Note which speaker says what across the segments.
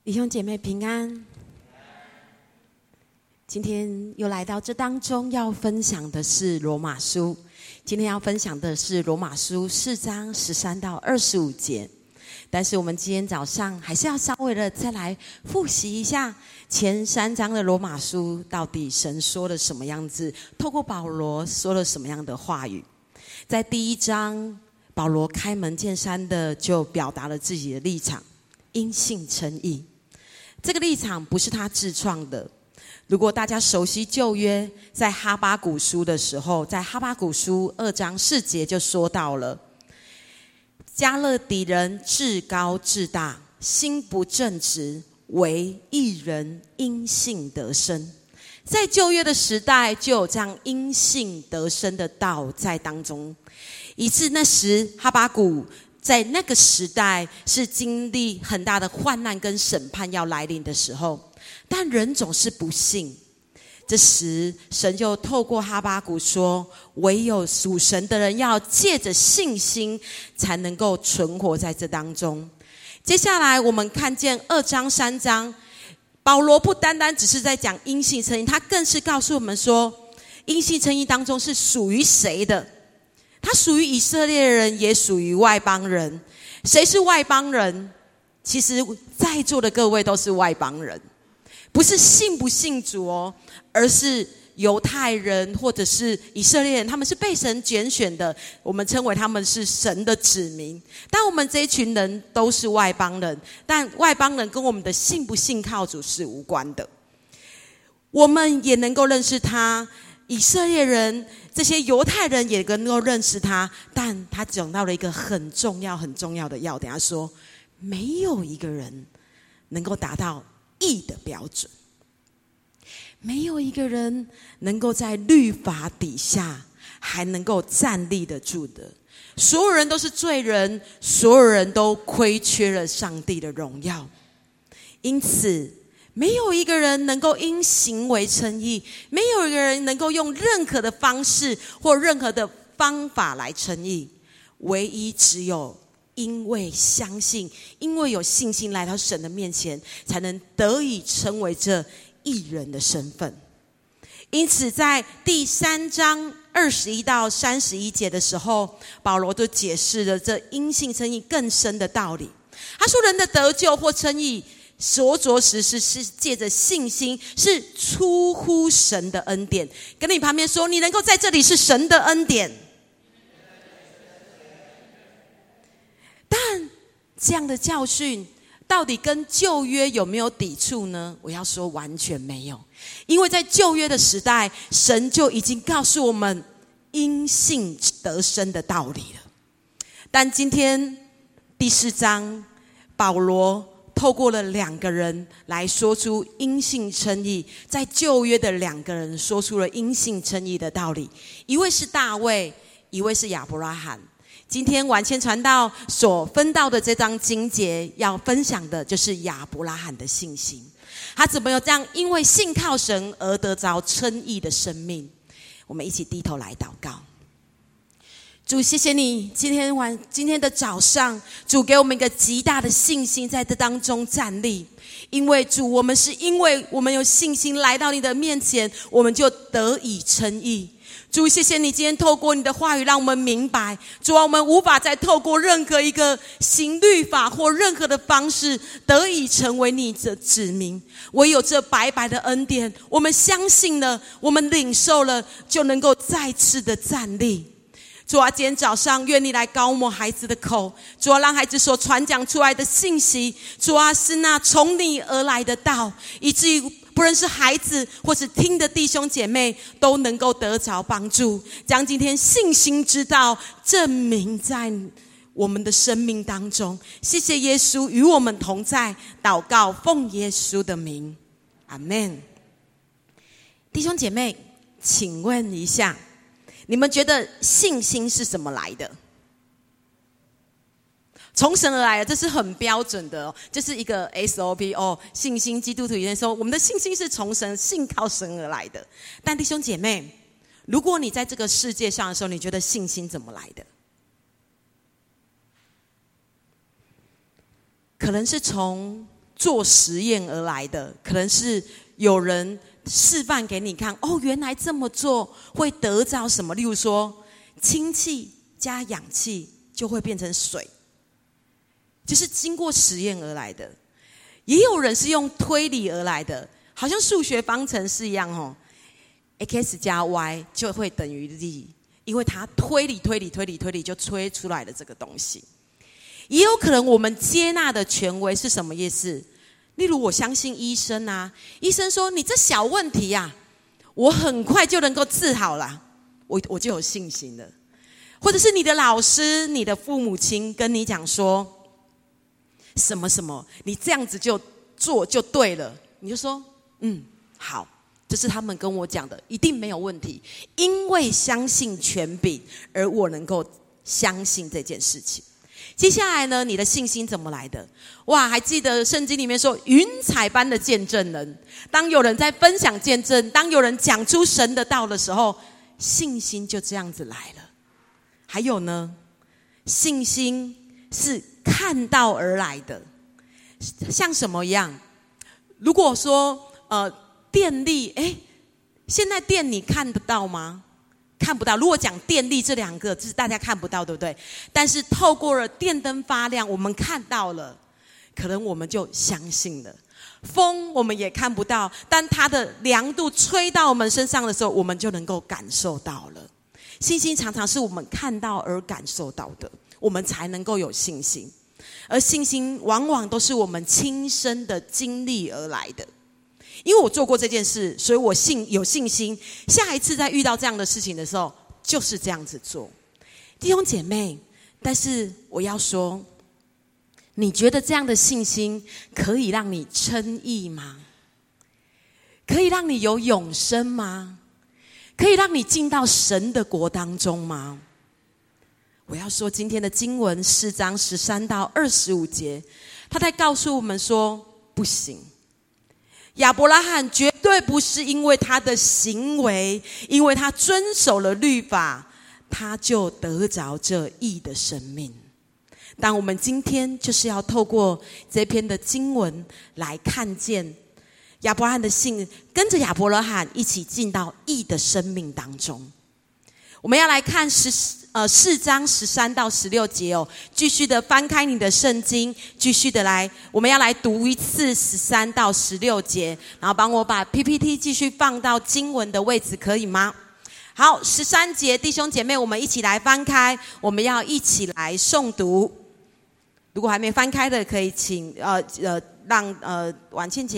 Speaker 1: 弟兄姐妹平安。今天又来到这当中，要分享的是罗马书。今天要分享的是罗马书4章13到25节。但是我们今天早上还是要稍微的再来复习一下前3章的罗马书，到底神说了什么样子，透过保罗说了什么样的话语。在第1章，保罗开门见山的就表达了自己的立场，因信称义。这个立场不是他自创的。如果大家熟悉旧约，在哈巴谷书的时候，在哈巴谷书2章4节就说到了，迦勒底人至高至大，心不正直，唯一人因信得生。在旧约的时代，就有这样因信得生的道在当中，以致那时哈巴谷在那个时代是经历很大的患难跟审判要来临的时候，但人总是不信。这时神就透过哈巴谷说，唯有属神的人要借着信心才能够存活在这当中。接下来我们看见2章3章，保罗不单单只是在讲因信称义，他更是告诉我们说，因信称义当中是属于谁的。他属于以色列人，也属于外邦人。谁是外邦人？其实在座的各位都是外邦人，不是信不信主哦，而是犹太人或者是以色列人，他们是被神拣选的，我们称为他们是神的子民。但我们这一群人都是外邦人，但外邦人跟我们的信不信靠主是无关的。我们也能够认识他，以色列人这些犹太人也能够认识他，但他讲到了一个很重要很重要的要点，他说没有一个人能够达到义的标准，没有一个人能够在律法底下还能够站立得住的。所有人都是罪人，所有人都亏缺了上帝的荣耀，因此没有一个人能够因行为称义，没有一个人能够用任何的方式或任何的方法来称义，唯一只有因为相信，因为有信心来到神的面前，才能得以成为这义人的身份。因此在第3章21到31节的时候，保罗就解释了这因信称义更深的道理。他说人的得救或称义所着实是借着信心，是出乎神的恩典。跟你旁边说，你能够在这里是神的恩典。但这样的教训到底跟旧约有没有抵触呢？我要说完全没有。因为在旧约的时代，神就已经告诉我们因信得生的道理了。但今天第4章，保罗透过了2个人来说出因信称义，在旧约的2个人说出了因信称义的道理，一位是大卫，一位是亚伯拉罕。今天晚间传道所分到的这章经节要分享的就是亚伯拉罕的信心，他怎么有这样因为信靠神而得着称义的生命。我们一起低头来祷告。主，谢谢你今天的早上，主给我们一个极大的信心在这当中站立。因为主，我们是因为我们有信心来到你的面前，我们就得以称义。主，谢谢你今天透过你的话语让我们明白，主啊，我们无法再透过任何一个行律法或任何的方式得以成为你的子民，唯有这白白的恩典，我们相信了，我们领受了，就能够再次的站立。主啊，今天早上愿你来膏抹孩子的口，主啊，让孩子所传讲出来的信息，主啊，是那从你而来的道，以至于不论是孩子或是听的弟兄姐妹都能够得着帮助，将今天信心之道证明在我们的生命当中。谢谢耶稣与我们同在，祷告奉耶稣的名，阿们。弟兄姐妹，请问一下，你们觉得信心是什么来的？从神而来的，这是很标准的哦，就是一个 SOP 哦。信心，基督徒也说，我们的信心是从神信靠神而来的。但弟兄姐妹，如果你在这个世界上的时候，你觉得信心怎么来的？可能是从做实验而来的，可能是有人示范给你看，哦，原来这么做会得着什么，例如说氢气加氧气就会变成水，就是经过实验而来的。也有人是用推理而来的，好像数学方程式一样哦 ，x 加 y 就会等于 z， 因为它推理就推出来的这个东西。也有可能我们接纳的权威是什么意思？例如我相信医生啊，医生说你这小问题啊，我很快就能够治好了，我就有信心了。或者是你的老师、你的父母亲跟你讲说什么什么，你这样子就做就对了，你就说好，这是他们跟我讲的，一定没有问题，因为相信权柄而我能够相信这件事情。接下来呢，你的信心怎么来的？哇，还记得圣经里面说云彩般的见证人，当有人在分享见证，当有人讲出神的道的时候，信心就这样子来了。还有呢，信心是看到而来的，像什么一样？如果说电力，现在电你看得到吗？看不到。如果讲电力这两个字，大家看不到，对不对？但是透过了电灯发亮，我们看到了，可能我们就相信了。风我们也看不到，但它的凉度吹到我们身上的时候，我们就能够感受到了。信心常常是我们看到而感受到的，我们才能够有信心。而信心往往都是我们亲身的经历而来的。因为我做过这件事，所以我有信心，下一次再遇到这样的事情的时候，就是这样子做。弟兄姐妹，但是我要说，你觉得这样的信心可以让你称义吗？可以让你有永生吗？可以让你进到神的国当中吗？我要说今天的经文4章13到25节，他在告诉我们说，不行。亚伯拉罕绝对不是因为他的行为，因为他遵守了律法，他就得着这义的生命。但我们今天就是要透过这篇的经文来看见亚伯拉罕的信，跟着亚伯拉罕一起进到义的生命当中。我们要来看4章13到16节哦，继续的翻开你的圣经，继续的来，我们要来读一次13到16节，然后帮我把 PPT 继续放到经文的位置，可以吗？好，13节，弟兄姐妹，我们一起来翻开，我们要一起来诵读。如果还没翻开的，可以请让婉倩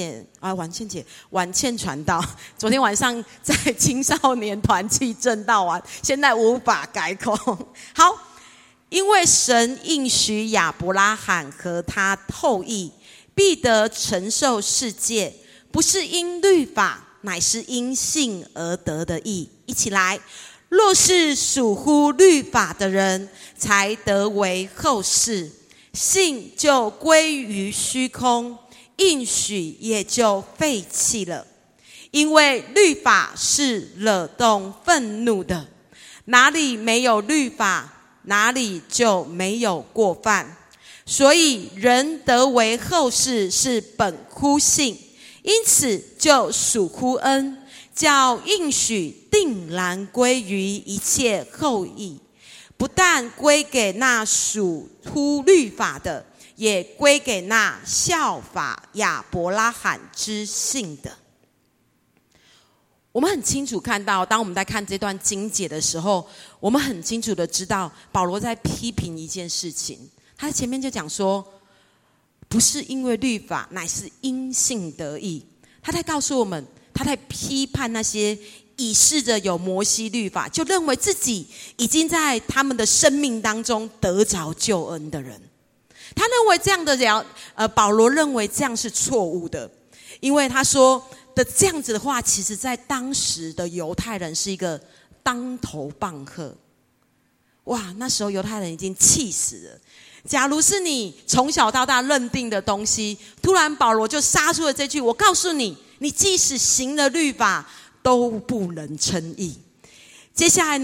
Speaker 1: 传道，昨天晚上在青少年团契正道完，现在无法改口。好，因为神应许亚伯拉罕和他后裔必得承受世界，不是因律法，乃是因信而得的义。一起来，若是属乎律法的人，才得为后世，信就归于虚空，应许也就废弃了。因为律法是惹动愤怒的，哪里没有律法，哪里就没有过犯。所以人得为后世是本乎信，因此就属乎恩，叫应许定然归于一切后裔，不但归给那属乎律法的，也归给那效法亚伯拉罕之信的。我们很清楚看到，当我们在看这段经节的时候，我们很清楚的知道保罗在批评一件事情。他前面就讲说，不是因为律法，乃是因信得义。他在告诉我们，他在批判那些以示着有摩西律法，就认为自己已经在他们的生命当中得着救恩的人。他认为这样的保罗认为这样是错误的，因为他说的这样子的话，其实在当时的犹太人是一个当头棒喝。哇，那时候犹太人已经气死了。假如是你从小到大认定的东西，突然保罗就杀出了这句，我告诉你，你即使行了律法都不能称义。接下来呢，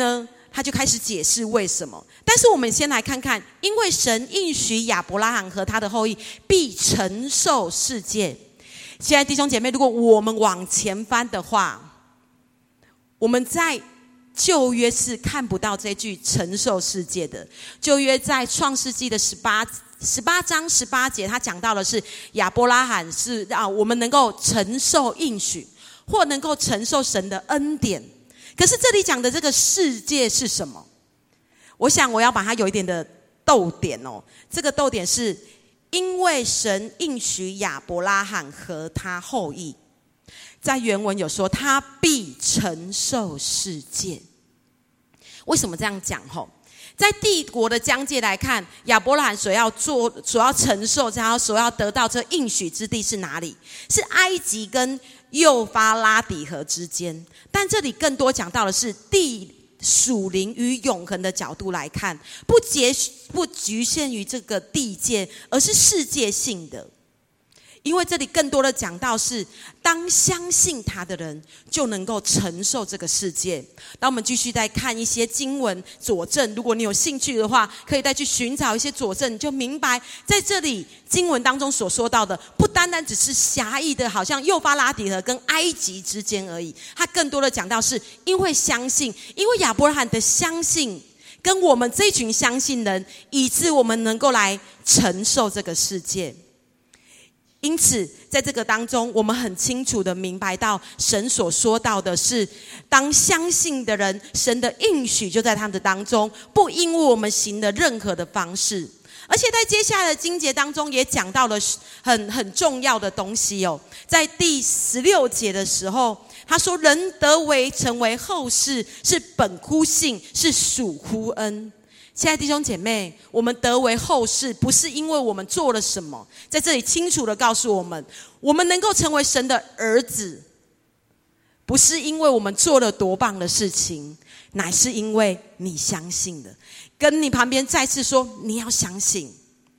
Speaker 1: 他就开始解释为什么。但是我们先来看看，因为神应许亚伯拉罕和他的后裔必承受世界。现在弟兄姐妹，如果我们往前翻的话，我们在旧约是看不到这句承受世界的。旧约在创世纪的18章18节，他讲到的是亚伯拉罕是我们能够承受应许，或能够承受神的恩典。可是这里讲的这个世界是什么？我想我要把它有一点的逗点哦。这个逗点是因为神应许亚伯拉罕和他后裔，在原文有说他必承受世界。为什么这样讲？在帝国的疆界来看，亚伯拉罕所要承受他所要得到这应许之地是哪里？是埃及跟幼发拉底河之间。但这里更多讲到的是属灵与永恒的角度来看，不局限于这个地界，而是世界性的。因为这里更多的讲到是，当相信他的人就能够承受这个世界。当我们继续再看一些经文佐证，如果你有兴趣的话，可以再去寻找一些佐证，你就明白在这里经文当中所说到的，不单单只是狭义的，好像幼发拉底河跟埃及之间而已。他更多的讲到是因为相信，因为亚伯拉罕的相信跟我们这群相信人，以致我们能够来承受这个世界。因此在这个当中，我们很清楚的明白到神所说到的是，当相信的人，神的应许就在他们的当中，不因为我们行的任何的方式。而且在接下来的经节当中也讲到了很重要的东西哦。在第16节的时候，他说人得为成为后世，是本乎信，是属乎恩。亲爱的弟兄姐妹，我们得为后世，不是因为我们做了什么，在这里清楚的告诉我们，我们能够成为神的儿子，不是因为我们做了多棒的事情，乃是因为你相信了。跟你旁边再次说，你要相信。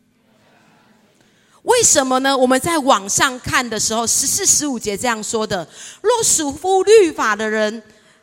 Speaker 1: 为什么呢？我们在网上看的时候，14、15节这样说的：若属乎律法的人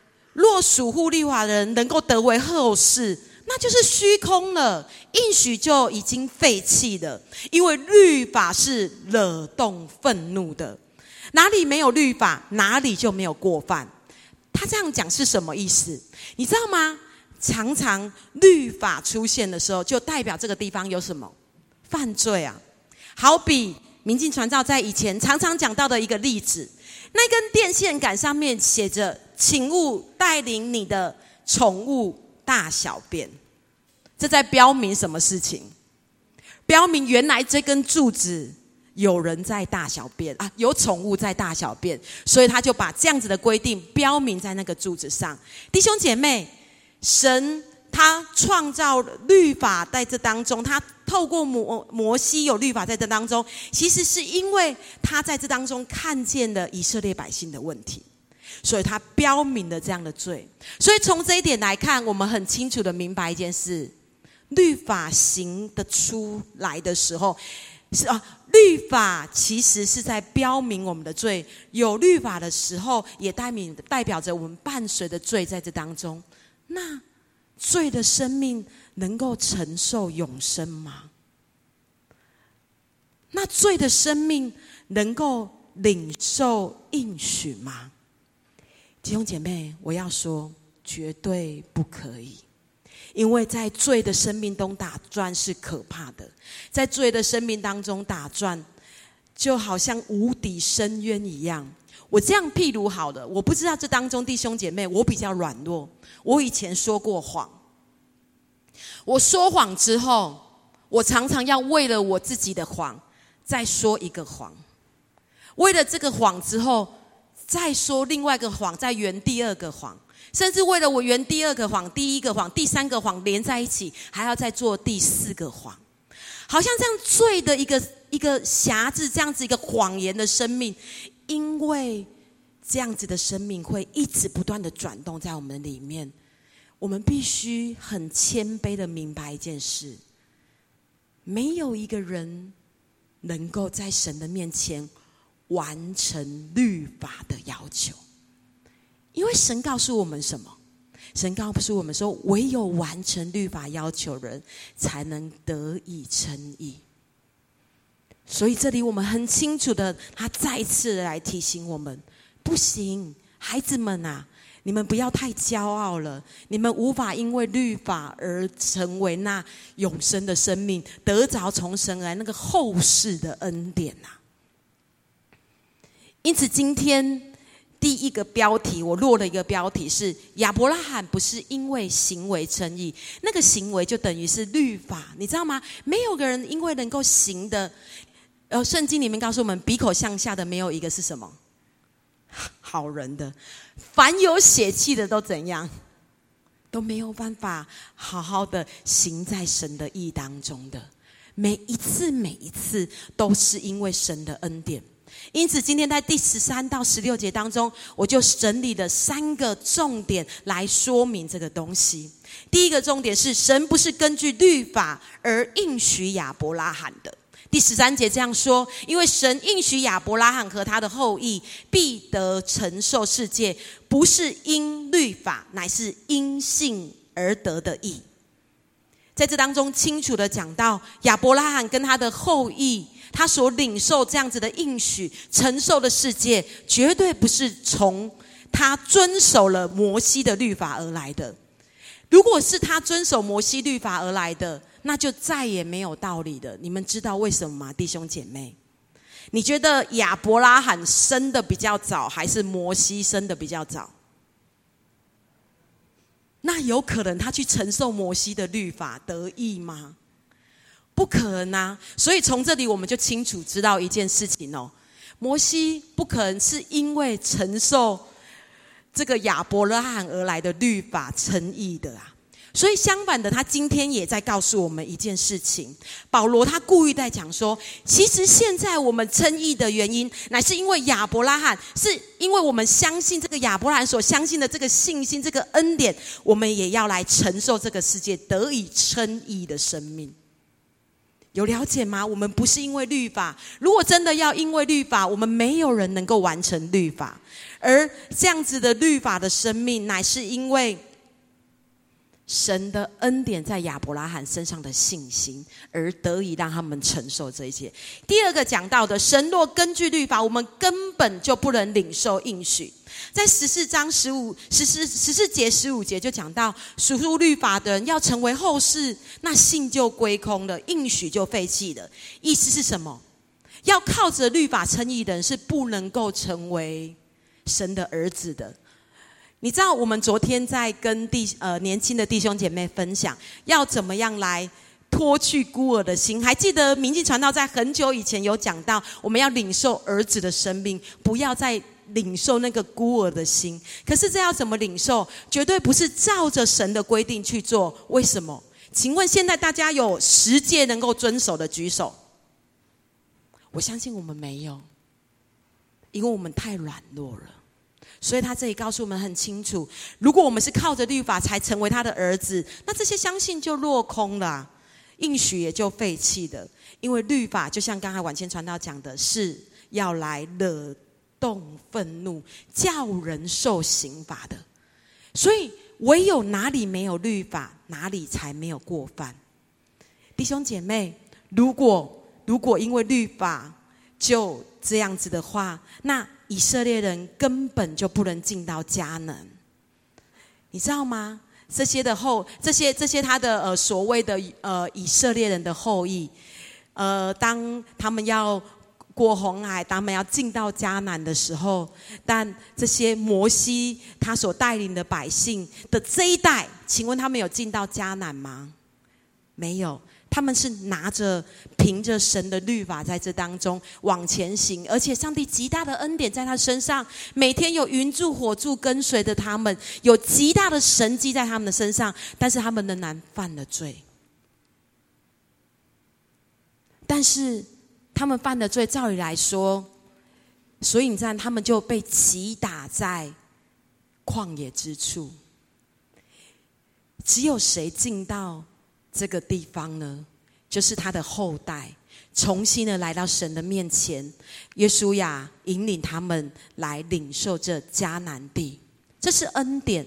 Speaker 1: 能够得为后世，那就是虚空了，应许就已经废弃了。因为律法是惹动愤怒的，哪里没有律法，哪里就没有过犯。他这样讲是什么意思？你知道吗？常常律法出现的时候，就代表这个地方有什么犯罪啊。好比明镜传道在以前常常讲到的一个例子，那根电线杆上面写着请勿带领你的宠物大小便，这在标明什么事情？标明原来这根柱子有人在大小便啊，有宠物在大小便，所以他就把这样子的规定标明在那个柱子上。弟兄姐妹，神他创造律法在这当中，他透过摩西有律法在这当中，其实是因为他在这当中看见了以色列百姓的问题，所以他标明了这样的罪。所以从这一点来看，我们很清楚的明白一件事，律法行得出来的时候，律法其实是在标明我们的罪。有律法的时候，也代表着我们伴随的罪在这当中。那罪的生命能够承受永生吗？那罪的生命能够领受应许吗？弟兄姐妹，我要说绝对不可以。因为在罪的生命中打转是可怕的，在罪的生命当中打转就好像无底深渊一样。我这样譬如好了，我不知道这当中弟兄姐妹，我比较软弱，我以前说过谎，我说谎之后，我常常要为了我自己的谎再说一个谎，为了这个谎之后再说另外一个谎，再圆第二个谎，甚至为了我圆第二个谎、第一个谎、第三个谎连在一起，还要再做第四个谎。好像这样罪的一个辖制，这样子一个谎言的生命，因为这样子的生命会一直不断的转动在我们里面。我们必须很谦卑的明白一件事，没有一个人能够在神的面前完成律法的要求。因为神告诉我们什么？ 神告诉我们说，唯有完成律法要求人，才能得以称义。所以这里我们很清楚的，他再次来提醒我们，不行，孩子们啊，你们不要太骄傲了，你们无法因为律法而成为那永生的生命，得着从神来那个后世的恩典啊。因此今天第一个标题，我落了一个标题是亚伯拉罕不是因为行为称义，那个行为就等于是律法，你知道吗？没有个人因为能够行的，圣经里面告诉我们，鼻口向下的没有一个是什么？好人的，凡有血气的都怎样？都没有办法好好的行在神的义当中的。每一次都是因为神的恩典。因此今天在第13到16节当中，我就整理了3个重点来说明这个东西。第一个重点是，神不是根据律法而应许亚伯拉罕的。第13节这样说，因为神应许亚伯拉罕和他的后裔必得承受世界，不是因律法，乃是因信而得的义。在这当中清楚的讲到，亚伯拉罕跟他的后裔，他所领受这样子的应许承受的世界，绝对不是从他遵守了摩西的律法而来的。如果是他遵守摩西律法而来的，那就再也没有道理的。你们知道为什么吗，弟兄姐妹？你觉得亚伯拉罕生的比较早，还是摩西生的比较早？那有可能他去承受摩西的律法得义吗？不可能啊！所以从这里我们就清楚知道一件事情哦，摩西不可能是因为承受这个亚伯拉罕而来的律法称义的啊。所以相反的，他今天也在告诉我们一件事情。保罗他故意在讲说，其实现在我们称义的原因，乃是因为亚伯拉罕，是因为我们相信这个亚伯拉罕所相信的这个信心，这个恩典，我们也要来承受这个世界得以称义的生命。有了解吗？我们不是因为律法，如果真的要因为律法，我们没有人能够完成律法，而这样子的律法的生命，乃是因为神的恩典在亚伯拉罕身上的信心，而得以让他们承受这一切。第二个讲到的，神若根据律法，我们根本就不能领受应许。在14章14节15节就讲到，属律法的人要成为后世，那信就归空了，应许就废弃了。意思是什么？要靠着律法称义的人是不能够成为神的儿子的。你知道我们昨天在跟年轻的弟兄姐妹分享，要怎么样来脱去孤儿的心。还记得明镜传道在很久以前有讲到，我们要领受儿子的生命，不要再领受那个孤儿的心。可是这要怎么领受？绝对不是照着神的规定去做。为什么？请问现在大家有10诫能够遵守的举手？我相信我们没有，因为我们太软弱了。所以他这里告诉我们很清楚，如果我们是靠着律法才成为他的儿子，那这些相信就落空了，应许也就废弃了。因为律法就像刚才晚间传道讲的，是要来惹动愤怒，叫人受刑罚的。所以唯有哪里没有律法，哪里才没有过犯。弟兄姐妹，如果因为律法就这样子的话，那以色列人根本就不能进到迦南，你知道吗？这些他的所谓的以色列人的后裔，当他们要过红海，当他们要进到迦南的时候，但这些摩西他所带领的百姓的这一代，请问他们有进到迦南吗？没有。他们是凭着神的律法在这当中往前行，而且上帝极大的恩典在他身上，每天有云柱火柱跟随着他们，有极大的神迹在他们的身上，但是他们仍然犯了罪。但是他们犯的罪，照理来说，所以你看他们就被击打在旷野之处。只有谁进到这个地方呢？就是他的后代重新的来到神的面前，约书亚引领他们来领受这迦南地。这是恩典，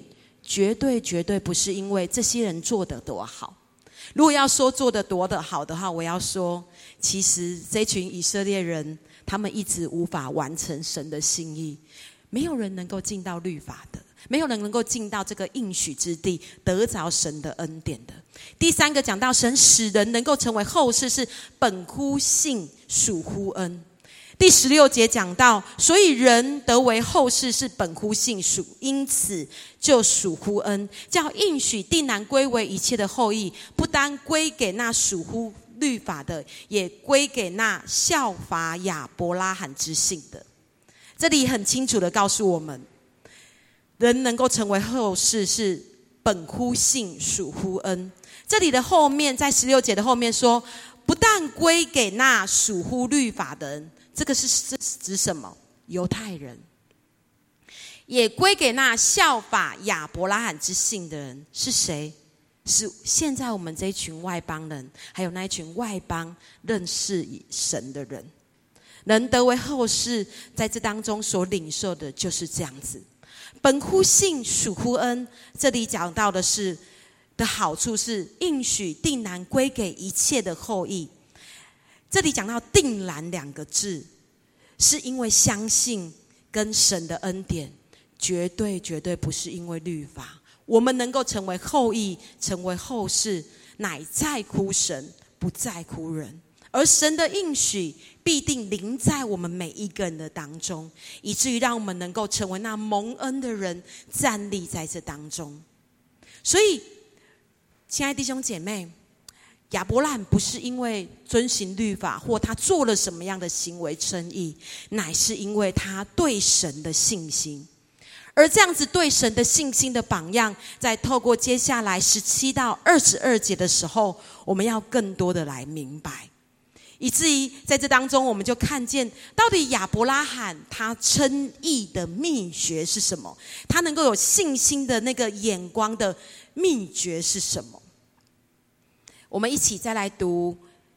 Speaker 1: 绝对绝对不是因为这些人做得多好。如果要说做得多的好的话，我要说，其实这群以色列人，他们一直无法完成神的心意。没有人能够进到律法的，没有人能够进到这个应许之地，得着神的恩典的。第三个讲到神使人能够成为后世，是本乎信，属乎恩。第16节讲到，所以人得为后世是本乎信属，因此就属乎恩，叫应许定然归为一切的后裔，不单归给那属乎律法的，也归给那效法亚伯拉罕之信的。这里很清楚的告诉我们，人能够成为后世是本乎信，属乎恩。这里的后面，在16节的后面说，不但归给那属乎律法的人，这个是指什么？犹太人。也归给那效法亚伯拉罕之信的人，是谁？是现在我们这一群外邦人，还有那一群外邦认识神的人。能得为后世，在这当中所领受的就是这样子。本乎信，属乎恩。这里讲到的是的好处是应许定然归给一切的后裔。这里讲到定然两个字，是因为相信跟神的恩典，绝对绝对不是因为律法。我们能够成为后裔，成为后世，乃在乎神，不在乎人。而神的应许必定临在我们每一个人的当中，以至于让我们能够成为那蒙恩的人，站立在这当中。所以亲爱的弟兄姐妹，亚伯拉罕不是因为遵行律法或他做了什么样的行为称义，乃是因为他对神的信心。而这样子对神的信心的榜样，在透过接下来17到22节的时候，我们要更多的来明白，以至于在这当中，我们就看见到底亚伯拉罕他称义的秘诀是什么？他能够有信心的那个眼光的秘诀是什么？我们一起再来读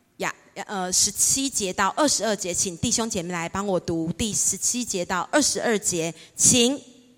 Speaker 1: 17节到22节，请弟兄姐妹来帮我读第17节到22节，请。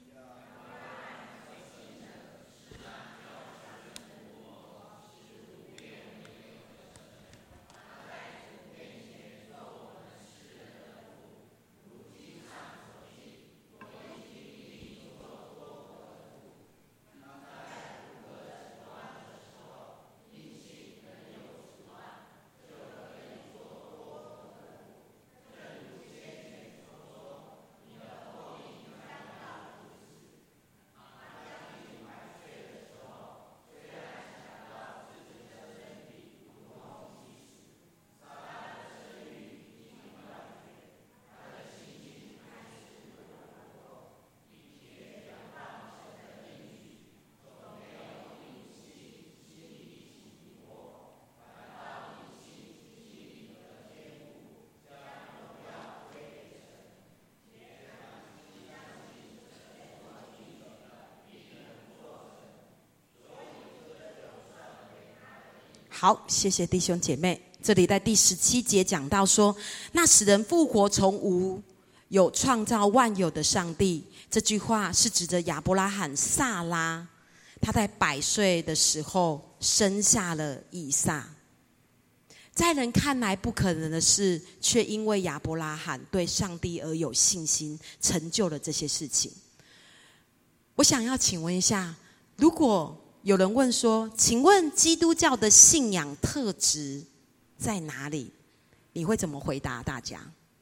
Speaker 1: 好，谢谢弟兄姐妹。这里在第17节讲到说，那使人复活从无有创造万有的上帝，这句话是指着亚伯拉罕撒拉，他在100岁的时候生下了以撒。在人看来不可能的事，却因为亚伯拉罕对上帝而有信心，成就了这些事情。我想要请问一下，如果有人问说，请问基督教的信仰特质在哪里？你会怎么回答大家？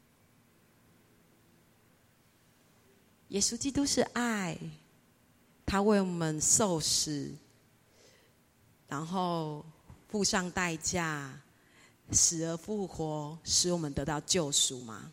Speaker 1: 耶稣基督是爱，他为我们受死，然后付上代价，死而复活，使我们得到救赎吗？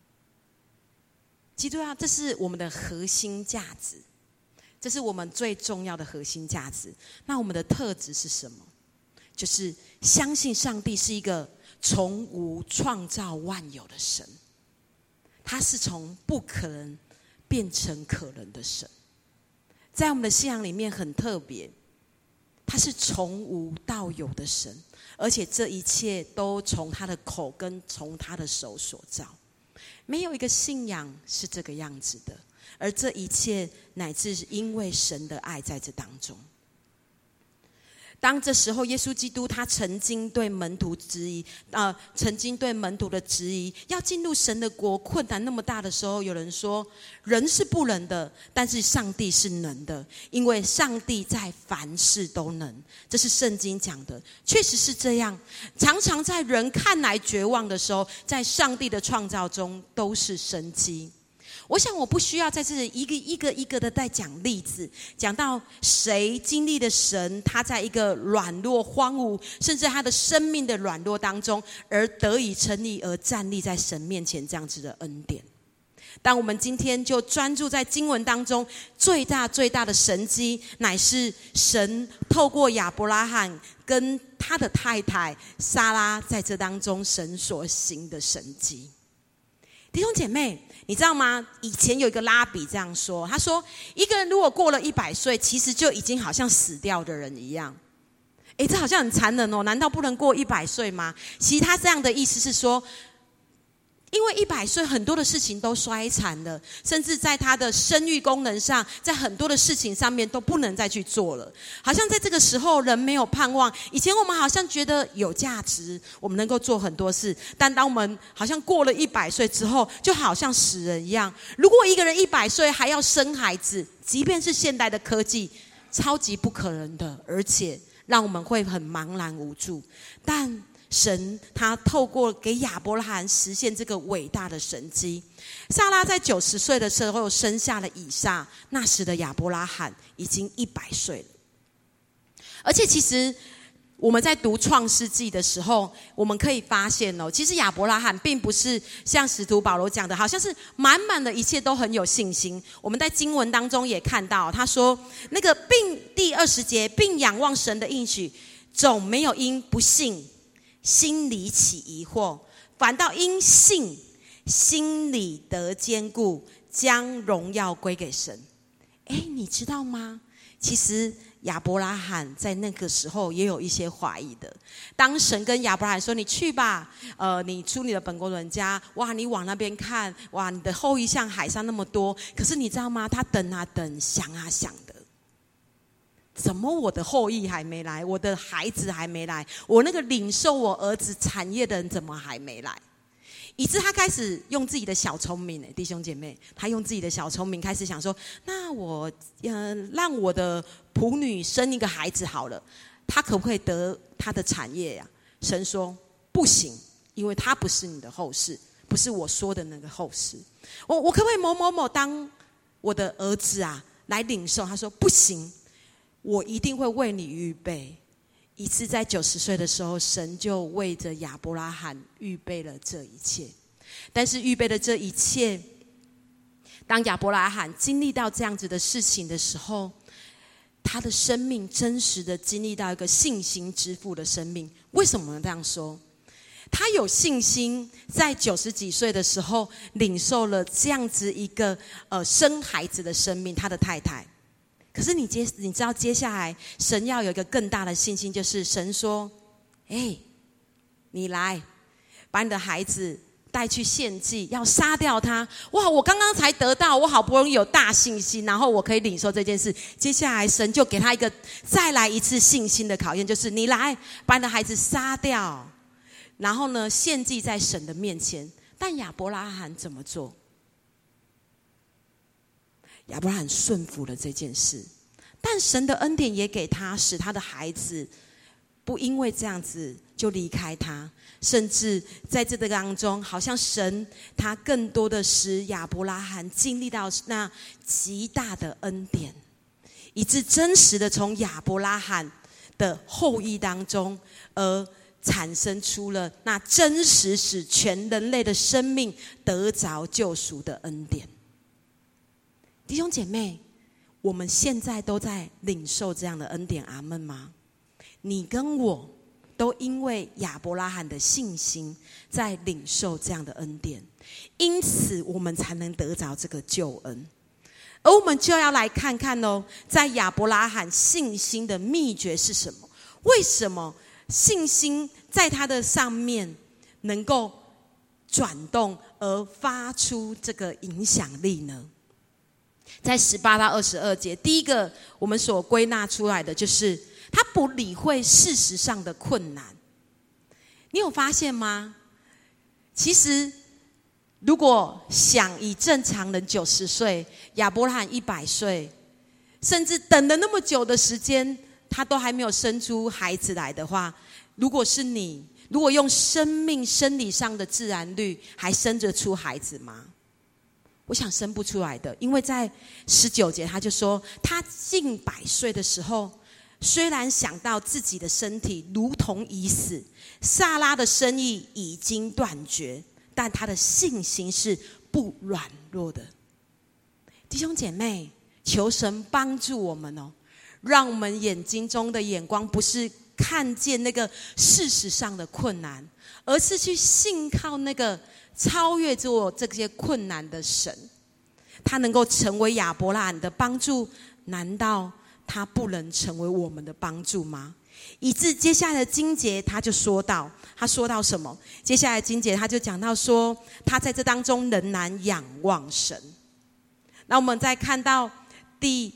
Speaker 1: 基督教，这是我们的核心价值，这是我们最重要的核心价值。那我们的特质是什么？就是相信上帝是一个从无创造万有的神，他是从不可能变成可能的神。在我们的信仰里面很特别，他是从无到有的神，而且这一切都从他的口跟从他的手所造。没有一个信仰是这个样子的。 而这一切乃至是因为神的爱在这当中。当这时候耶稣基督他曾经对门徒的质疑，要进入神的国困难那么大的时候，有人说人是不能的，但是上帝是能的，因为上帝在凡事都能。这是圣经讲的，确实是这样。常常在人看来绝望的时候，在上帝的创造中都是生机。我想我不需要在这里一个的在讲例子，讲到谁经历了神，他在一个软弱荒芜，甚至他的生命的软弱当中，而得以成立，而站立在神面前这样子的恩典。但我们今天就专注在经文当中最大的神迹，乃是神透过亚伯拉罕跟他的太太撒拉在这当中神所行的神迹。弟兄姐妹，你知道吗？以前有一个拉比这样说，他说一个人如果过了100岁，其实就已经好像死掉的人一样。这好像很残忍哦，难道不能过100岁吗？其实他这样的意思是说，因为100岁很多的事情都衰残了，甚至在他的生育功能上，在很多的事情上面都不能再去做了。好像在这个时候人没有盼望。以前我们好像觉得有价值，我们能够做很多事，但当我们好像过了100岁之后，就好像死人一样。如果一个人100岁还要生孩子，即便是现代的科技，超级不可能的，而且让我们会很茫然无助。但神他透过给亚伯拉罕实现这个伟大的神迹。撒拉在90岁的时候生下了以撒，那时的亚伯拉罕已经100岁了。而且其实我们在读创世纪的时候，我们可以发现其实亚伯拉罕并不是像使徒保罗讲的，好像是满满的一切都很有信心。我们在经文当中也看到，他说那个第20节，并仰望神的应许，总没有因不信心里起疑惑，反倒因信心里得坚固，将荣耀归给神。你知道吗？其实亚伯拉罕在那个时候也有一些怀疑的。当神跟亚伯拉罕说：“你去吧，你出你的本国本家，哇，你往那边看，哇，你的后裔像海上那么多。”可是你知道吗？他等啊等，想啊想的。怎么我的后裔还没来，我的孩子还没来，我那个领受我儿子产业的人怎么还没来？以致他开始用自己的小聪明，弟兄姐妹，他用自己的小聪明开始想说，那我让我的仆女生一个孩子好了，他可不可以得他的产业呀？神说不行，因为他不是你的后世，不是我说的那个后世。我可不可以某某某当我的儿子啊来领受？他说不行，我一定会为你预备。以致在90岁的时候，神就为着亚伯拉罕预备了这一切。但是预备了这一切，当亚伯拉罕经历到这样子的事情的时候，他的生命真实的经历到一个信心之父的生命。为什么这样说？他有信心在90几岁的时候领受了这样子一个生孩子的生命，他的太太。可是你知道接下来神要有一个更大的信心，就是神说你来把你的孩子带去献祭，要杀掉他。哇，我刚刚才得到，我好不容易有大信心，然后我可以领受这件事。接下来神就给他一个再来一次信心的考验，就是你来把你的孩子杀掉，然后呢献祭在神的面前。但亚伯拉罕怎么做？亚伯拉罕顺服了这件事，但神的恩典也给他，使他的孩子不因为这样子就离开他，甚至在这个当中，好像神他更多的使亚伯拉罕经历到那极大的恩典，以致真实的从亚伯拉罕的后裔当中而产生出了那真实使全人类的生命得着救赎的恩典。弟兄姐妹，我们现在都在领受这样的恩典，阿们吗？你跟我都因为亚伯拉罕的信心在领受这样的恩典，因此我们才能得着这个救恩。而我们就要来看看在亚伯拉罕信心的秘诀是什么？为什么信心在他的上面能够转动而发出这个影响力呢？ 在18到22节，第一个我们所归纳出来的就是他不理会事实上的困难。你有发现吗？其实如果想以正常人90岁，亚伯拉罕100岁，甚至等了那么久的时间，他都还没有生出孩子来的话，如果是你，如果用生命生理上的自然律，还生得出孩子吗？我想生不出来的，因为在19节他就说，他近100岁的时候，虽然想到自己的身体如同已死，撒拉的生意已经断绝，但他的信心是不软弱的。弟兄姐妹，求神帮助我们哦，让我们眼睛中的眼光不是看见那个事实上的困难，而是去信靠那个超越着这些困难的神。他能够成为亚伯拉罕的帮助，难道他不能成为我们的帮助吗？以致接下来的经节他就说到，他说到什么？接下来的经节他就讲到说，他在这当中仍然仰望神。那我们再看到第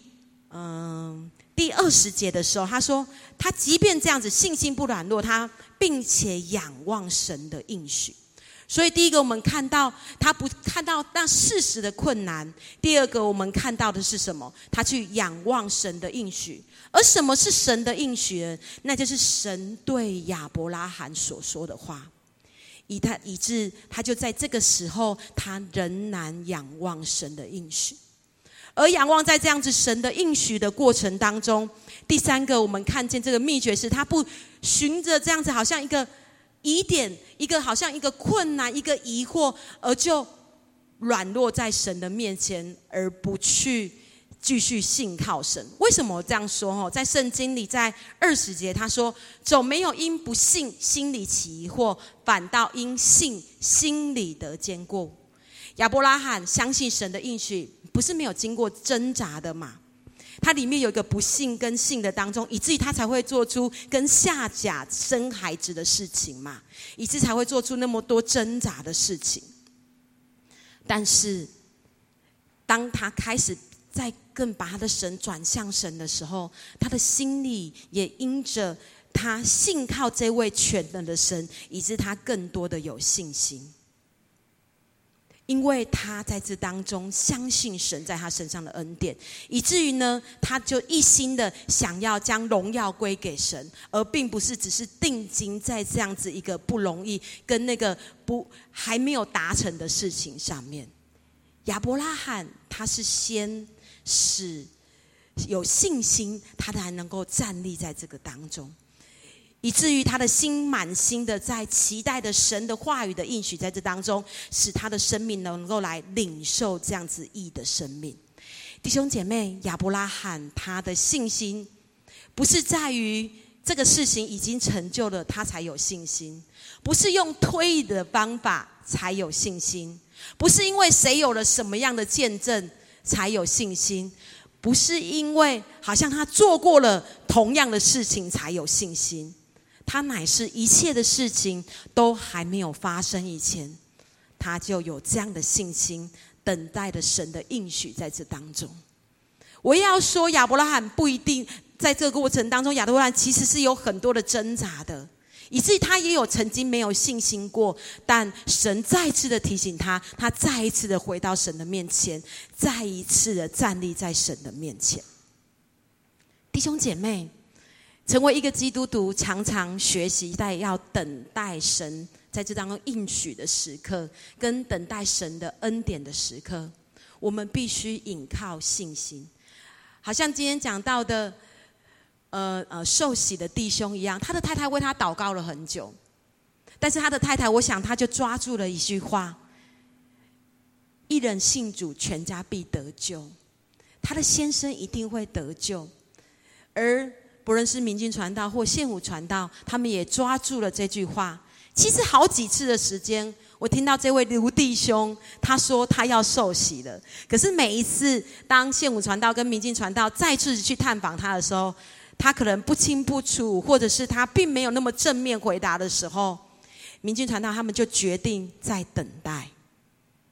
Speaker 1: 20节的时候，他说他即便这样子信心不软弱，他并且仰望神的应许。所以第一个我们看到他不看到那事实的困难，第二个我们看到的是什么？他去仰望神的应许。而什么是神的应许呢？那就是神对亚伯拉罕所说的话，以致他就在这个时候，他仍然仰望神的应许。而仰望在这样子神的应许的过程当中，第三个我们看见这个秘诀是，他不循着这样子好像一个疑点，一个好像一个困难，一个疑惑，而就软弱在神的面前，而不去继续信靠神。为什么我这样说？在圣经里，在20节他说，总没有因不信心里起疑惑，反倒因信心里得坚固。亚伯拉罕相信神的应许，不是没有经过挣扎的嘛？他里面有一个不信跟信的当中，以至于他才会做出跟夏甲生孩子的事情嘛，以致才会做出那么多挣扎的事情。但是当他开始再更把他的神转向神的时候，他的心里也因着他信靠这位全能的神，以致他更多的有信心。因为他在这当中相信神在他身上的恩典，以至于呢，他就一心的想要将荣耀归给神，而并不是只是定睛在这样子一个不容易跟那个还没有达成的事情上面。亚伯拉罕他是先使有信心，他才能够站立在这个当中，以至于他的心满心的在期待的神的话语的应许，在这当中使他的生命能够来领受这样子义的生命。弟兄姐妹，亚伯拉罕他的信心不是在于这个事情已经成就了他才有信心，不是用推的方法才有信心，不是因为谁有了什么样的见证才有信心，不是因为好像他做过了同样的事情才有信心，他乃是一切的事情都还没有发生以前，他就有这样的信心，等待着神的应许在这当中。我也要说，亚伯拉罕不一定在这个过程当中，亚伯拉罕其实是有很多的挣扎的，以至于他也有曾经没有信心过，但神再次的提醒他，他再一次的回到神的面前，再一次的站立在神的面前。弟兄姐妹，成为一个基督徒，常常学习在要等待神在这当中应许的时刻，跟等待神的恩典的时刻，我们必须倚靠信心。好像今天讲到的受洗的弟兄一样，他的太太为他祷告了很久，但是他的太太，我想他就抓住了一句话：一人信主，全家必得救。他的先生一定会得救。而不论是明镜传道或现武传道，他们也抓住了这句话。其实好几次的时间，我听到这位卢弟兄他说他要受洗了，可是每一次当现武传道跟明镜传道再次去探访他的时候，他可能不清不楚，或者是他并没有那么正面回答的时候，明镜传道他们就决定在等待。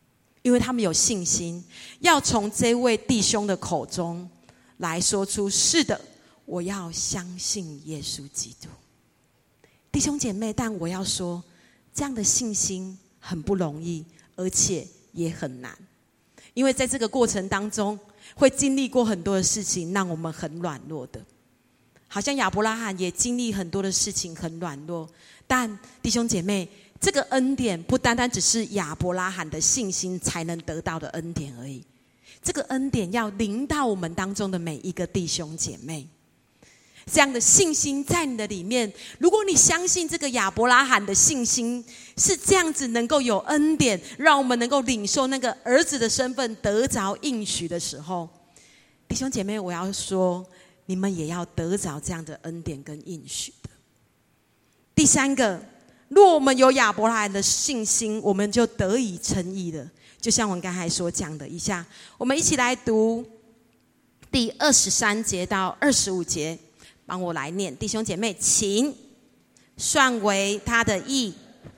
Speaker 1: 因为他们有信心，要从这位弟兄的口中来说出：是的，我要相信耶稣基督。弟兄姐妹，但我要说，这样的信心很不容易，而且也很难，因为在这个过程当中，会经历过很多的事情，让我们很软弱的。好像亚伯拉罕也经历很多的事情，很软弱。但弟兄姐妹，这个恩典不单单只是亚伯拉罕的信心才能得到的恩典而已，这个恩典要临到我们当中的每一个弟兄姐妹。这样的信心在你的里面，如果你相信这个亚伯拉罕的信心是这样子能够有恩典，让我们能够领受那个儿子的身份，得着应许的时候，弟兄姐妹，我要说，你们也要得着这样的恩典跟应许的。第三个，若我们有亚伯拉罕的信心，我们就得以称义了。就像我刚才所讲的一下，我们一起来读第23节到25节，帮我来念。弟兄姐妹，请算为他的义。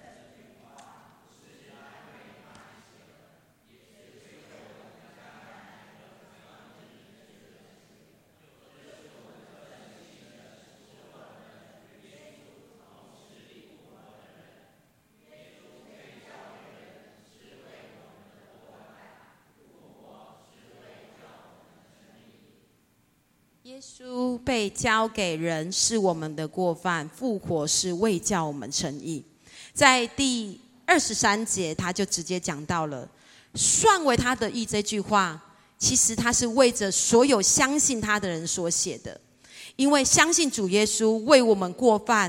Speaker 1: 耶稣被交给人是我们的过犯，复活是为叫我们称义。在第23节，他就直接讲到了算为他的义这句话，其实他是为着所有相信他的人所写的，因为相信主耶稣为我们过犯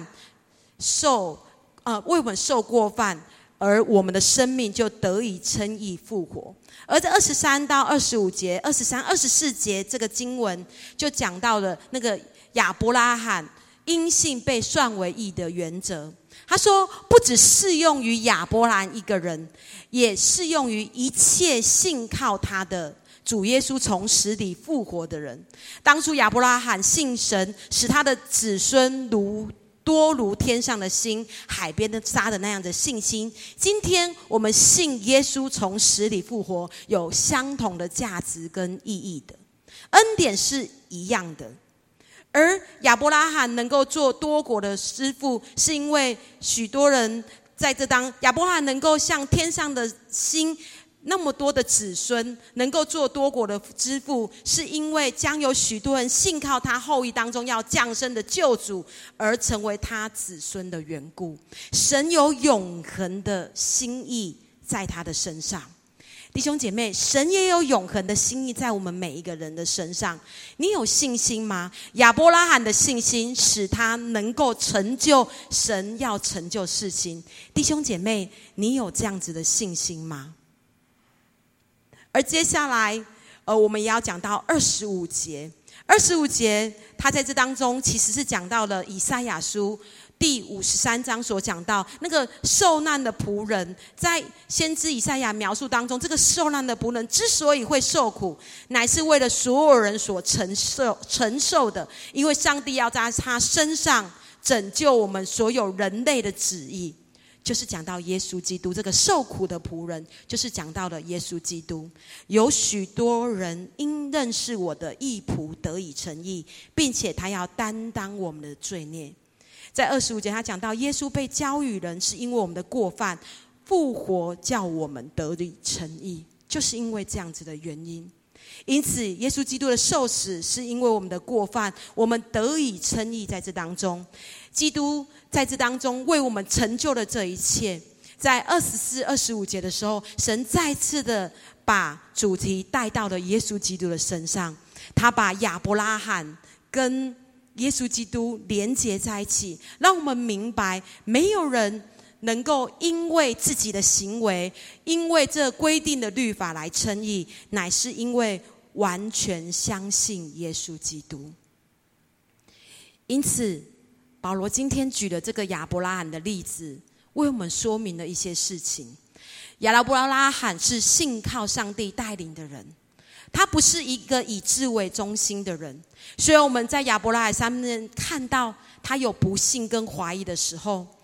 Speaker 1: 为我们受过犯，而我们的生命就得以称义复活。而在23到25节、23、24节这个经文就讲到了那个亚伯拉罕因信被算为义的原则。他说，不只适用于亚伯拉罕一个人，也适用于一切信靠他的主耶稣从死里复活的人。当初亚伯拉罕信神，使他的子孙多如天上的星，海边的沙的那样的信心。今天我们信耶稣从死里复活，有相同的价值跟意义的，恩典是一样的。而亚伯拉罕能够做多国的师父，是因为许多人在这当亚伯拉罕能够像天上的星那么多的子孙，能够做多国的之父，是因为将有许多人信靠他后裔当中要降生的救主，而成为他子孙的缘故。神有永恒的心意在他的身上。弟兄姐妹，神也有永恒的心意在我们每一个人的身上。你有信心吗？亚伯拉罕的信心使他能够成就神要成就事情。弟兄姐妹，你有这样子的信心吗？而接下来我们也要讲到25节。25节他在这当中其实是讲到了以赛亚书第53章所讲到那个受难的仆人，在先知以赛亚描述当中，这个受难的仆人之所以会受苦，乃是为了所有人所承受的，因为上帝要在他身上拯救我们所有人类的旨意。就是讲到耶稣基督，这个受苦的仆人，就是讲到了耶稣基督。有许多人因认识我的义仆得以称义，并且他要担当我们的罪孽。在25节他讲到耶稣被交与人，是因为我们的过犯，复活叫我们得以称义，就是因为这样子的原因。因此耶稣基督的受死是因为我们的过犯，我们得以称义。在这当中，基督在这当中为我们成就了这一切。在24、25节的时候，神再次的把主题带到了耶稣基督的身上，他把亚伯拉罕跟耶稣基督连结在一起，让我们明白没有人能够因为自己的行为，因为这规定的律法来称义，乃是因为完全相信耶稣基督。因此保罗今天举了这个亚伯拉罕的例子，为我们说明了一些事情。亚伯拉罕是信靠上帝带领的人，他不是一个以自为中心的人。虽然我们在亚伯拉罕上面看到他有不信跟怀疑的时候，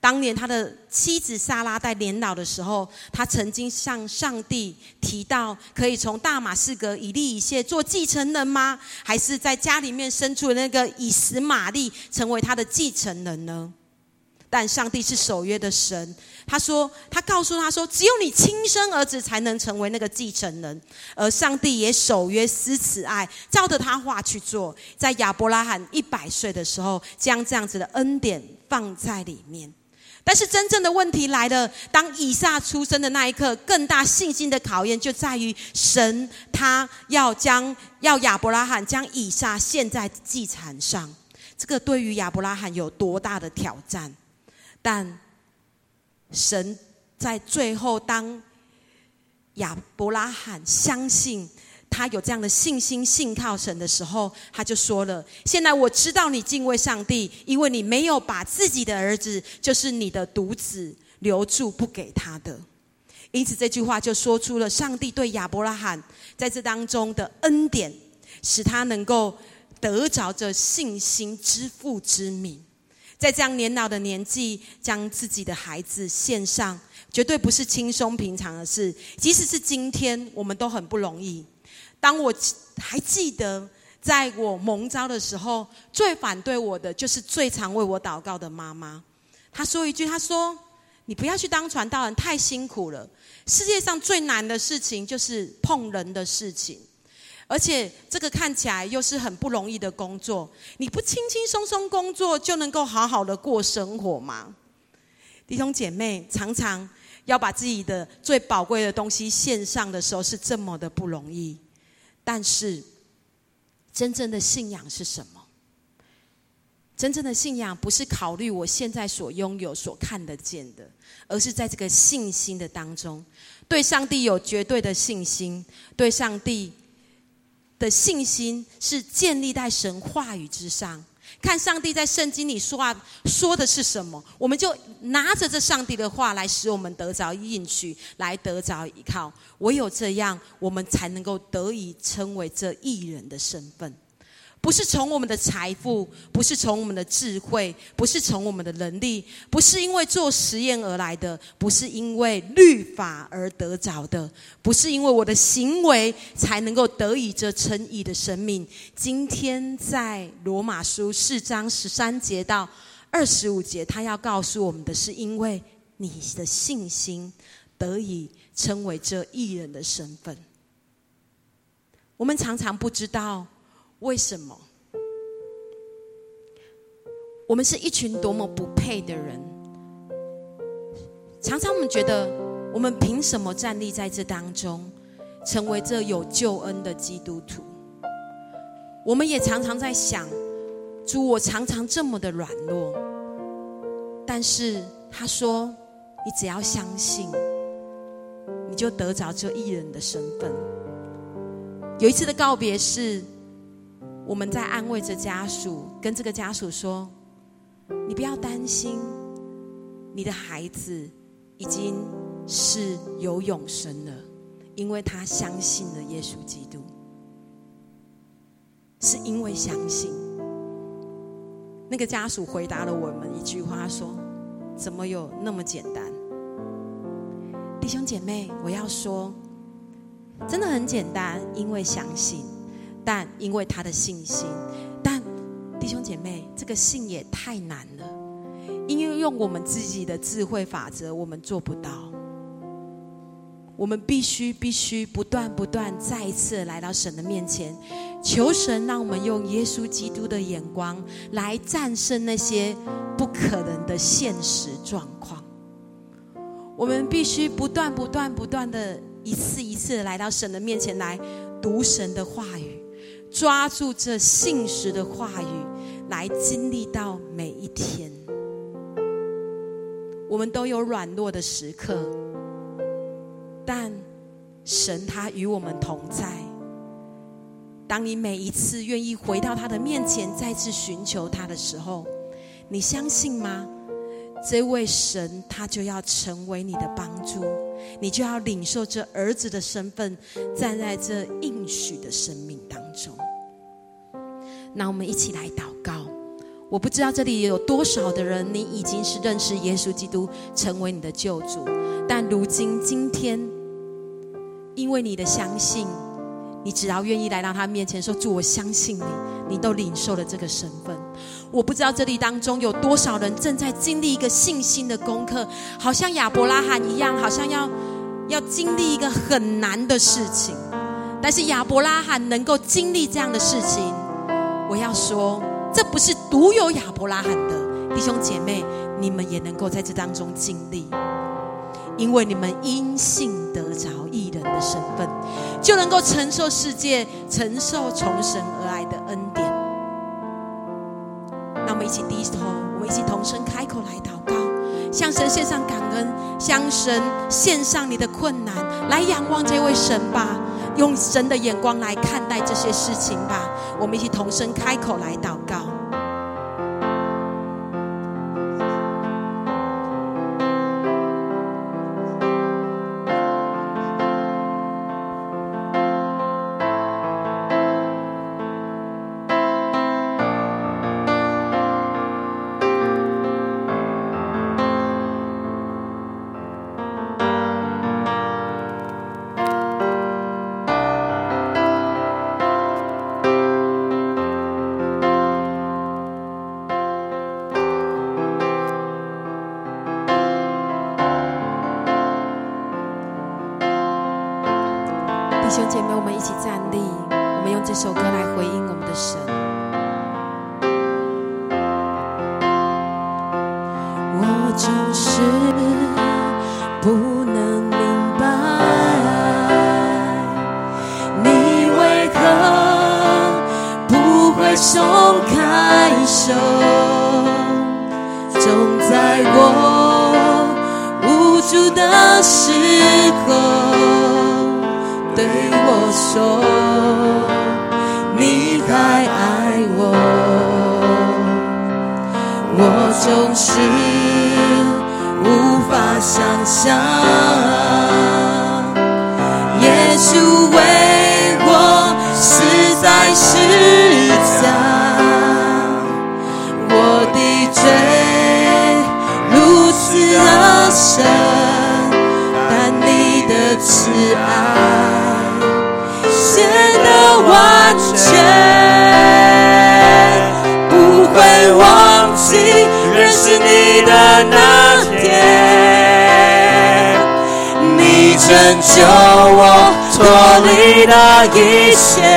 Speaker 1: 当年他的妻子撒拉在年老的时候，他曾经向上帝提到，可以从大马士革以利以谢做继承人吗？还是在家里面生出的那个以实玛利成为他的继承人呢？但上帝是守约的神，他告诉他说，只有你亲生儿子才能成为那个继承人。而上帝也守约施慈爱，照着他话去做，在亚伯拉罕100岁的时候，将这样子的恩典放在里面。但是真正的问题来了，当以撒出生的那一刻，更大信心的考验就在于神他要亚伯拉罕将以撒献在祭坛上。这个对于亚伯拉罕有多大的挑战？但神在最后，当亚伯拉罕相信他有这样的信心，信靠神的时候，他就说了：现在我知道你敬畏上帝，因为你没有把自己的儿子，就是你的独子留住不给他的。因此这句话就说出了上帝对亚伯拉罕在这当中的恩典，使他能够得着这信心之父之名。在这样年老的年纪，将自己的孩子献上，绝对不是轻松平常的事。即使是今天，我们都很不容易。当我还记得，在我蒙召的时候，最反对我的就是最常为我祷告的妈妈。她说一句，她说：你不要去当传道人，太辛苦了。世界上最难的事情就是碰人的事情。而且这个看起来又是很不容易的工作，你不轻轻松松工作就能够好好的过生活吗？弟兄姐妹，常常要把自己的最宝贵的东西献上的时候是这么的不容易。但是真正的信仰是什么？真正的信仰不是考虑我现在所拥有所看得见的，而是在这个信心的当中，对上帝有绝对的信心，对上帝的信心是建立在神话语之上。看上帝在圣经里说的是什么，我们就拿着这上帝的话来使我们得着应许，来得着依靠。唯有这样，我们才能够得以称为这义人的身份。不是从我们的财富，不是从我们的智慧，不是从我们的能力，不是因为做实验而来的，不是因为律法而得着的，不是因为我的行为才能够得以这称义的生命。今天在罗马书4章13节到25节，他要告诉我们的是，因为你的信心得以称为这义人的身份。我们常常不知道为什么我们是一群多么不配的人。常常我们觉得，我们凭什么站立在这当中，成为这有救恩的基督徒？我们也常常在想，主，我常常这么的软弱，但是他说，你只要相信，你就得着这义人的身份。有一次的告别式，我们在安慰着家属，跟这个家属说，你不要担心，你的孩子已经是有永生了，因为他相信了耶稣基督。是因为相信。那个家属回答了我们一句话，他说，怎么有那么简单？弟兄姐妹，我要说，真的很简单，因为相信，但因为他的信心。但弟兄姐妹，这个信也太难了，因为用我们自己的智慧法则，我们做不到。我们必须不断再一次来到神的面前，求神让我们用耶稣基督的眼光来战胜那些不可能的现实状况。我们必须不断的一次一次的来到神的面前，来读神的话语，抓住这信实的话语，来经历到每一天。我们都有软弱的时刻，但神他与我们同在。当你每一次愿意回到他的面前，再次寻求他的时候，你相信吗？这位神他就要成为你的帮助，你就要领受这儿子的身份，站在这应许的生命当中。那我们一起来祷告。 我不知道这里有多少的人，你已经是认识耶稣基督，成为你的救主，但如今今天，因为你的相信，你只要愿意来到他面前说，主，我相信你，你都领受了这个身份。我不知道这里当中有多少人正在经历一个信心的功课，好像亚伯拉罕一样，好像要经历一个很难的事情，但是亚伯拉罕能够经历这样的事情，我要说，这不是独有亚伯拉罕的，弟兄姐妹，你们也能够在这当中经历，因为你们因信得着义人的身份，就能够承受世界，承受从神而来的恩典。那我们一起低头，我们一起同声开口来祷告，向神献上感恩，向神献上你的困难，来仰望这位神吧，用神的眼光来看待这些事情吧。我们一起同声开口来祷告。弟兄姐妹，我们一起站立，我们用这首歌来回应我们的神。我就是不能明白，你为何不会松开手，总在我无助的时候对我说，你还爱我。我总是无法想象，耶稣为我死在十架，我的罪如此的深，但你的慈爱显得完全，不会忘记认识你的那天，你拯救我脱离了一切，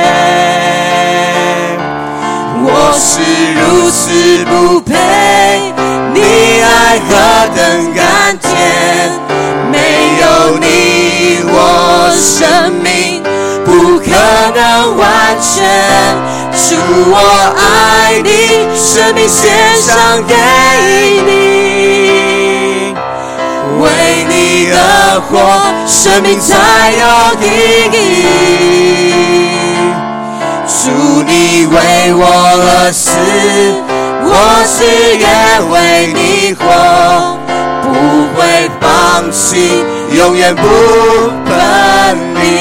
Speaker 1: 我是如此不配，你爱何等甘甜，没有你我生命不可能完全，主我爱你，生命献上给你，为你而活，生命才有意义。主你为我而死，我是也为你活，不会放弃，永远不分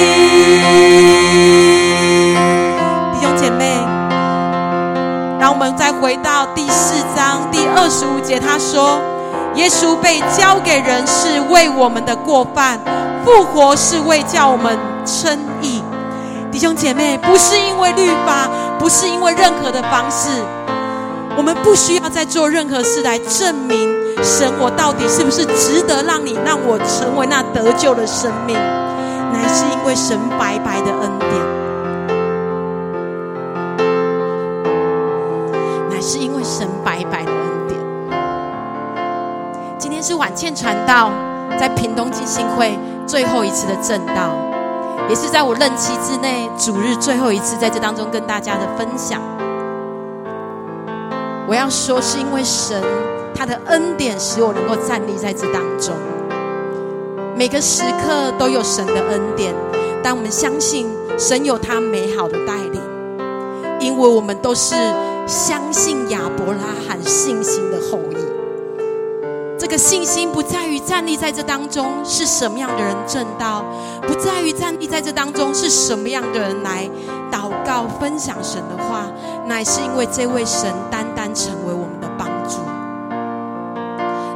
Speaker 1: 离。弟兄姐妹，让我们再回到第4章第25节，他说耶稣被交给人是为我们的过犯，复活是为叫我们称义。弟兄姐妹，不是因为律法，不是因为任何的方式，我们不需要再做任何事来证明神我到底是不是值得让我成为那得救的生命，乃是因为神白白的恩典，乃是因为神白白的恩典。今天是晚间传道在屏东浸信会最后一次的正道，也是在我任期之内主日最后一次在这当中跟大家的分享。我要说，是因为神他的恩典使我能够站立在这当中，每个时刻都有神的恩典，但我们相信神有他美好的带领，因为我们都是相信亚伯拉罕信心的后裔。这个信心不在于站立在这当中是什么样的人证道，不在于站立在这当中是什么样的人来祷告分享神的话，乃是因为这位神单单成为我们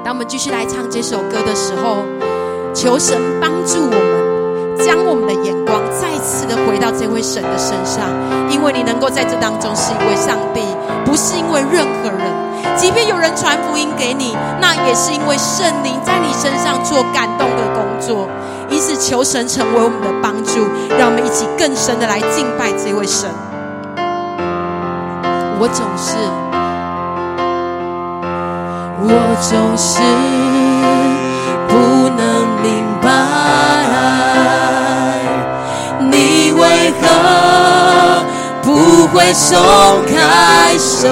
Speaker 1: 当我们继续来唱这首歌的时候，求神帮助我们，将我们的眼光再次的回到这位神的身上，因为你能够在这当中是一位上帝，不是因为任何人。即便有人传福音给你，那也是因为圣灵在你身上做感动的工作。因此求神成为我们的帮助，让我们一起更深的来敬拜这位神。我总是不能明白，你为何不会松开手，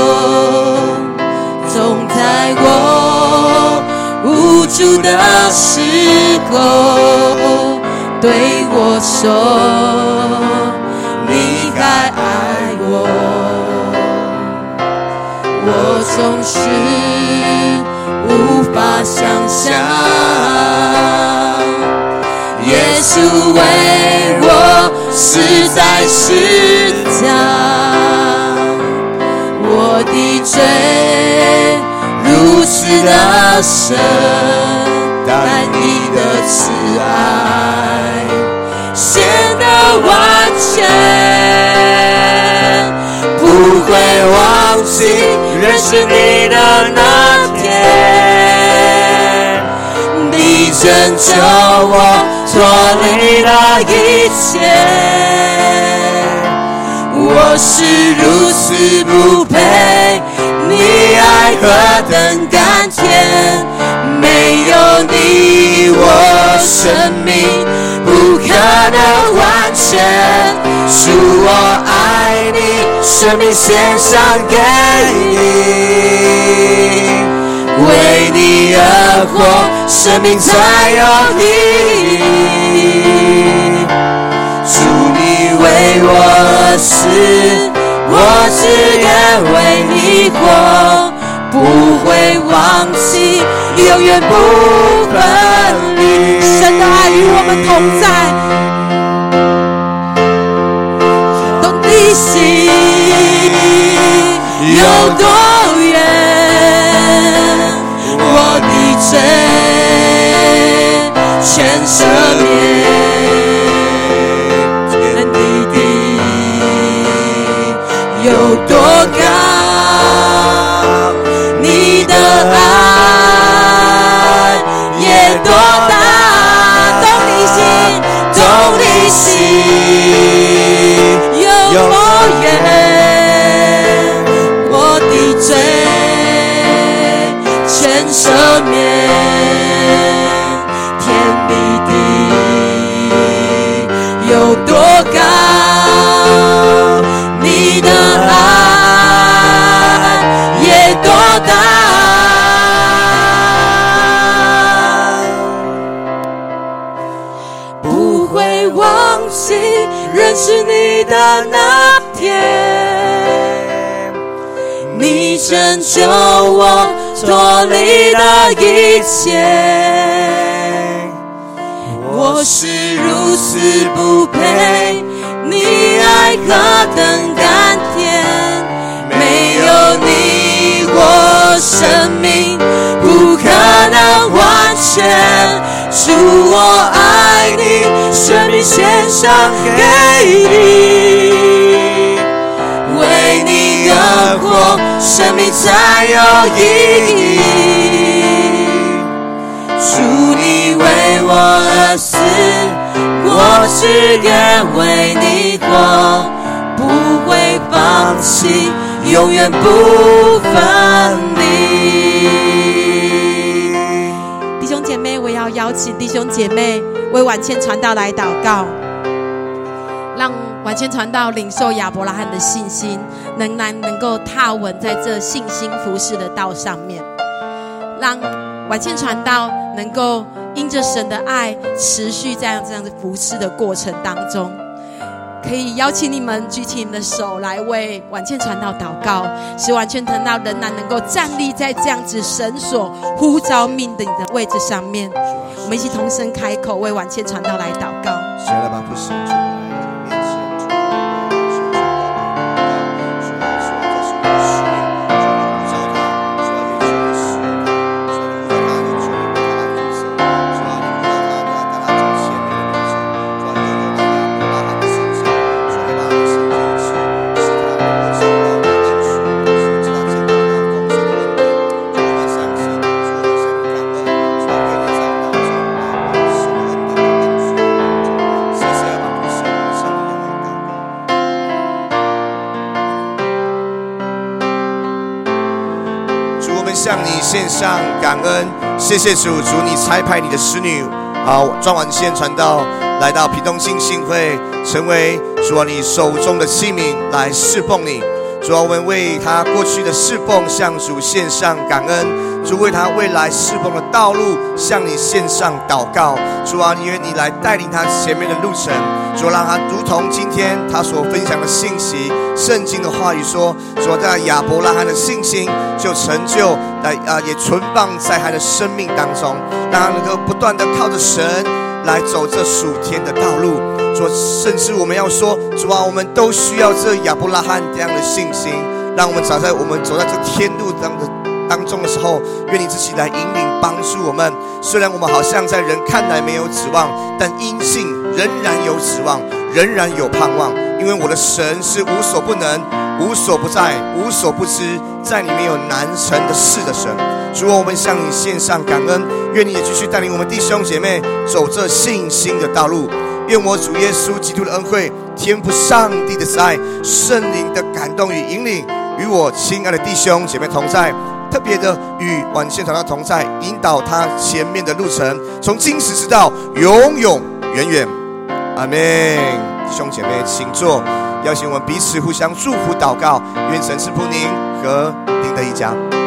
Speaker 1: 总在我无助的时候对我说你还爱我。我总是无法想象，耶稣为我死在十字架，我的罪如此的深，但你的慈爱显得完全，不会忘记认识你的那天，你拯救我脱离了一切，我是如此不配，你爱何等甘甜，没有你我生命不可能完全，主我爱你，生命献上给你，为你而活，生命才有意义。主你为我而死，我只愿为你活，不会忘记，永远不分离。神的爱与我们同在，懂你心有多远，我的罪全赦免，天地有多高，你的爱也多大，懂你心有多远，我的罪全赦免，天地有多高，你的爱也多大，不会忘记认识你的那天，你拯救我脱离了一切，我是如此不配，你爱何等甘甜，没有你我生命不可能完全，主我爱你，生命献上给你，为你而活，生命才有意义。主你为我而死，我只愿为你活，不会放弃，永远不分离。弟兄姐妹，我要邀请弟兄姐妹为晚千传道来祷告，让晚千传道领受亚伯拉罕的信心，仍然能够踏稳在这信心服事的道上面，让晚千传道能够因着神的爱持续在这样的服事的过程当中。可以邀请你们举起你们的手来为晚千传道祷告，使晚千传道仍然能够站立在这样子神所呼召命的位置上面。我们一起同声开口为晚千传道来祷告。谁来把不信主
Speaker 2: 向你献上感恩，谢谢主，主你差派你的使女专完线传道来到屏东信信会，成为主啊你手中的器皿来侍奉你。主啊，我们为他过去的侍奉向主献上感恩，主为他未来侍奉的道路向你献上祷告。主啊，愿你来带领他前面的路程，主让他如同今天他所分享的信息，圣经的话语说，主在亚伯拉罕的信心就成就也存放在他的生命当中，让他能够不断的靠着神来走这属天的道路。主，甚至我们要说，主啊，我们都需要这亚伯拉罕这样的信心，让我们走在这天路当中的时候，愿你自己来引领帮助我们。虽然我们好像在人看来没有指望，但因信仍然有指望，仍然有盼望，因为我的神是无所不能、无所不在、无所不知，在里面有难成的事的神。主啊，我们向你献上感恩，愿你也继续带领我们弟兄姐妹走这信心的道路。愿我主耶稣基督的恩惠、天父上帝的慈爱、圣灵的感动与引领，与我亲爱的弟兄姐妹同在，特别的与晚线传道同在，引导他前面的路程，从今时直到永永远远。阿们。弟兄姐妹请坐，邀请我们彼此互相祝福祷告，愿神赐福您和您的一家。